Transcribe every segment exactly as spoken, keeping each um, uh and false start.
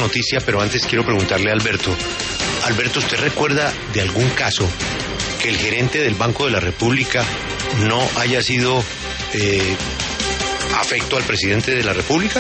noticia, pero antes quiero preguntarle a Alberto. Alberto, ¿usted recuerda de algún caso que el gerente del Banco de la República no haya sido eh, afecto al presidente de la República?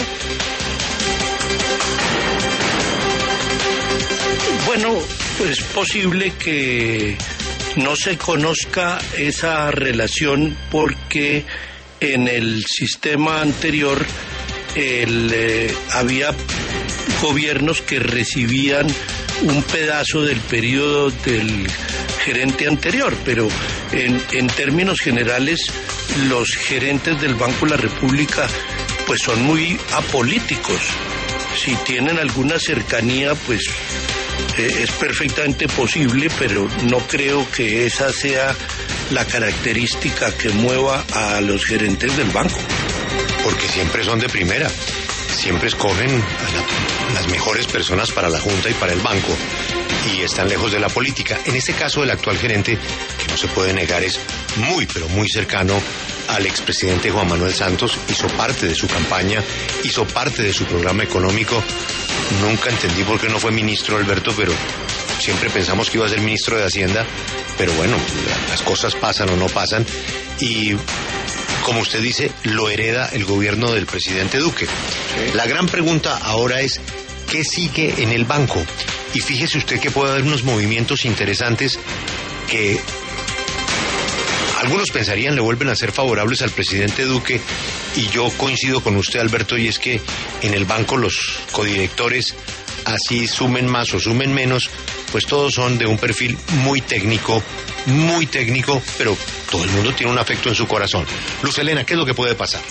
Bueno, es posible que no se conozca esa relación porque en el sistema anterior el, eh, había gobiernos que recibían un pedazo del periodo del gerente anterior, pero en, en términos generales los gerentes del Banco de la República pues son muy apolíticos. Si tienen alguna cercanía, pues eh, es perfectamente posible, pero no creo que esa sea la característica que mueva a los gerentes del banco. Porque siempre son de primera, siempre escogen a la, las mejores personas para la Junta y para el banco, y están lejos de la política. En este caso, el actual gerente, que no se puede negar, es muy, pero muy cercano al expresidente Juan Manuel Santos, hizo parte de su campaña, hizo parte de su programa económico. Nunca entendí por qué no fue ministro, Alberto, pero siempre pensamos que iba a ser ministro de Hacienda, pero bueno, las cosas pasan o no pasan, y como usted dice, lo hereda el gobierno del presidente Duque. Sí. La gran pregunta ahora es, ¿qué sigue en el banco? Y fíjese usted que puede haber unos movimientos interesantes que algunos pensarían le vuelven a ser favorables al presidente Duque, y yo coincido con usted, Alberto, y es que en el banco los codirectores, así sumen más o sumen menos, pues todos son de un perfil muy técnico, muy técnico, pero todo el mundo tiene un afecto en su corazón. Luz Helena, ¿qué es lo que puede pasar?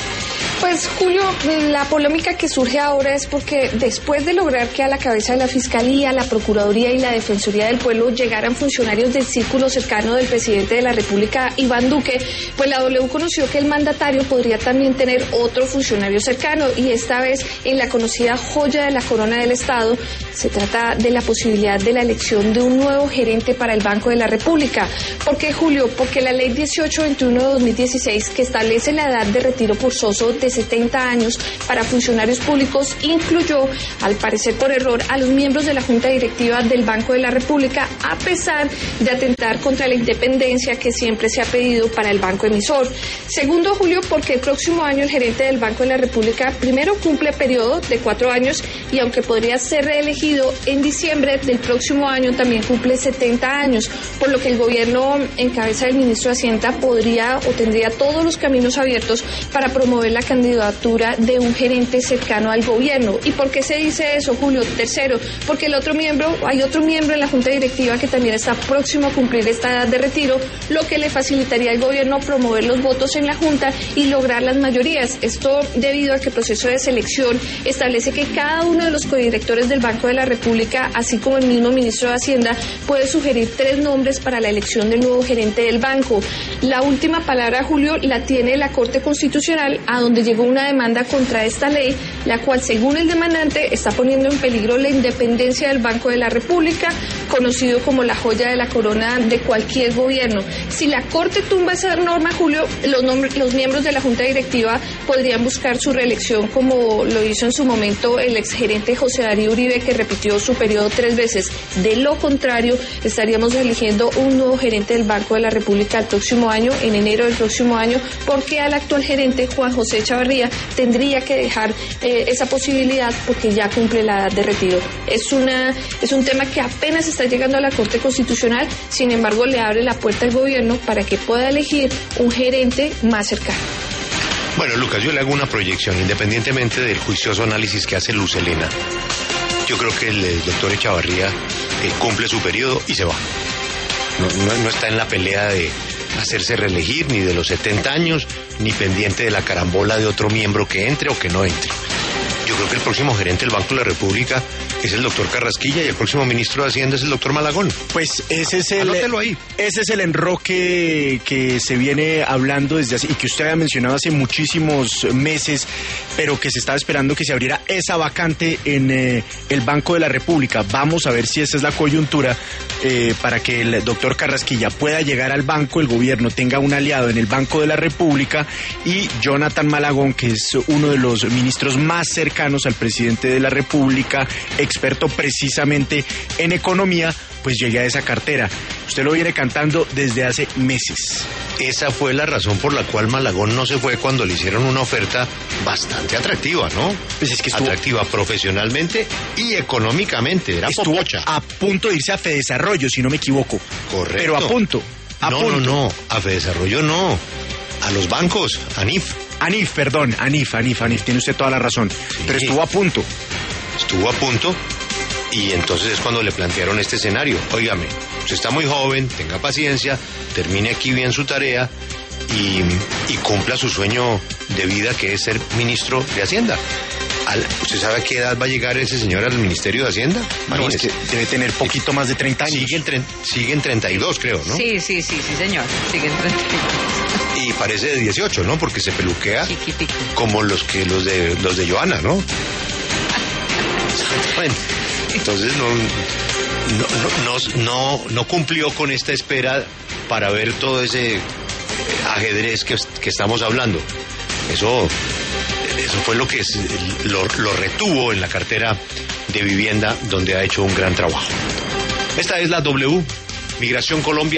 Pues, Julio, la polémica que surge ahora es porque después de lograr que a la cabeza de la Fiscalía, la Procuraduría y la Defensoría del Pueblo llegaran funcionarios del círculo cercano del presidente de la República, Iván Duque, pues la W conoció que el mandatario podría también tener otro funcionario cercano, y esta vez en la conocida joya de la corona del Estado. Se trata de la posibilidad de la elección de un nuevo gerente para el Banco de la República. ¿Por qué, Julio? Porque la ley dieciocho veintiuno de dos mil dieciséis, que establece la edad de retiro forzoso de setenta años para funcionarios públicos, incluyó, al parecer por error, a los miembros de la Junta Directiva del Banco de la República, a pesar de atentar contra la independencia que siempre se ha pedido para el banco emisor. Segundo, Julio, porque el próximo año el gerente del Banco de la República primero cumple periodo de cuatro años, y aunque podría ser reelegido en diciembre del próximo año, también cumple setenta años, por lo que el gobierno en cabeza del ministro de Hacienda podría o tendría todos los caminos abiertos para promover la candidatura de un gerente cercano al gobierno. ¿Y por qué se dice eso, Julio? Tercero, porque el otro miembro, hay otro miembro en la Junta Directiva que también está próximo a cumplir esta edad de retiro, lo que le facilitaría al gobierno promover los votos en la Junta y lograr las mayorías. Esto debido a que el proceso de selección establece que cada uno de los codirectores del Banco de la República, así como el mismo ministro de Hacienda, puede sugerir tres nombres para la elección del nuevo gerente del banco. La última palabra, Julio, la tiene la Corte Constitucional, a donde llegó una demanda contra esta ley, la cual, según el demandante, está poniendo en peligro la independencia del Banco de la República, conocido como la joya de la corona de cualquier gobierno. Si la Corte tumba esa norma, Julio, los, nombres, los miembros de la Junta Directiva podrían buscar su reelección, como lo hizo en su momento el exgerente José Darío Uribe, que repitió su periodo tres veces. De lo contrario, estaríamos eligiendo un nuevo gerente del Banco de la República el próximo año, en enero del próximo año, porque al actual gerente, Juan José Echavarría, tendría que dejar eh, esa posibilidad porque ya cumple la edad de retiro. Es, una, es un tema que apenas está llegando a la Corte Constitucional, sin embargo le abre la puerta al gobierno para que pueda elegir un gerente más cercano. Bueno, Lucas, yo le hago una proyección, independientemente del juicioso análisis que hace Luz Helena. Yo creo que el, el doctor Echavarría eh, cumple su periodo y se va. No, no, no está en la pelea de hacerse reelegir, ni de los setenta años, ni pendiente de la carambola de otro miembro que entre o que no entre. Yo creo que el próximo gerente del Banco de la República es el doctor Carrasquilla, y el próximo ministro de Hacienda es el doctor Malagón. Pues ese es el, Anótelo ahí. Ese es el enroque que se viene hablando desde hace, y que usted había mencionado hace muchísimos meses, pero que se estaba esperando que se abriera esa vacante en eh, el Banco de la República. Vamos a ver si esa es la coyuntura eh, para que el doctor Carrasquilla pueda llegar al banco, el gobierno tenga un aliado en el Banco de la República y Jonathan Malagón, que es uno de los ministros más cercanos al presidente de la República, experto precisamente en economía, pues llegue a esa cartera. Usted lo viene cantando desde hace meses. Esa fue la razón por la cual Malagón no se fue cuando le hicieron una oferta bastante atractiva, ¿no? Pues es que estuvo, atractiva profesionalmente y económicamente, era estuvo popocha. A punto de irse a Fedesarrollo, si no me equivoco. Correcto. Pero a punto. A no, punto. no, no, a Fedesarrollo no. A los bancos, a N I F. ANIF, perdón, ANIF, ANIF, ANIF, tiene usted toda la razón. Sí. Pero estuvo a punto. Estuvo a punto. Y entonces es cuando le plantearon este escenario. Óigame, usted está muy joven, tenga paciencia, termine aquí bien su tarea y, y cumpla su sueño de vida, que es ser ministro de Hacienda. Al, ¿Usted sabe a qué edad va a llegar ese señor al Ministerio de Hacienda? No, es que debe tener poquito más de treinta años. Sigue en, tre sigue en treinta y dos, creo, ¿no? Sí, sí, sí, sí, señor. Sigue en treinta y dos. Y parece de dieciocho, ¿no? Porque se peluquea chiquitico, como los que los de los de Joana, ¿no? Bueno, entonces no, no, no, no, no cumplió con esta espera para ver todo ese ajedrez que, que estamos hablando. Eso, eso fue lo que es, lo, lo retuvo en la cartera de vivienda, donde ha hecho un gran trabajo. Esta es la W, Migración Colombia.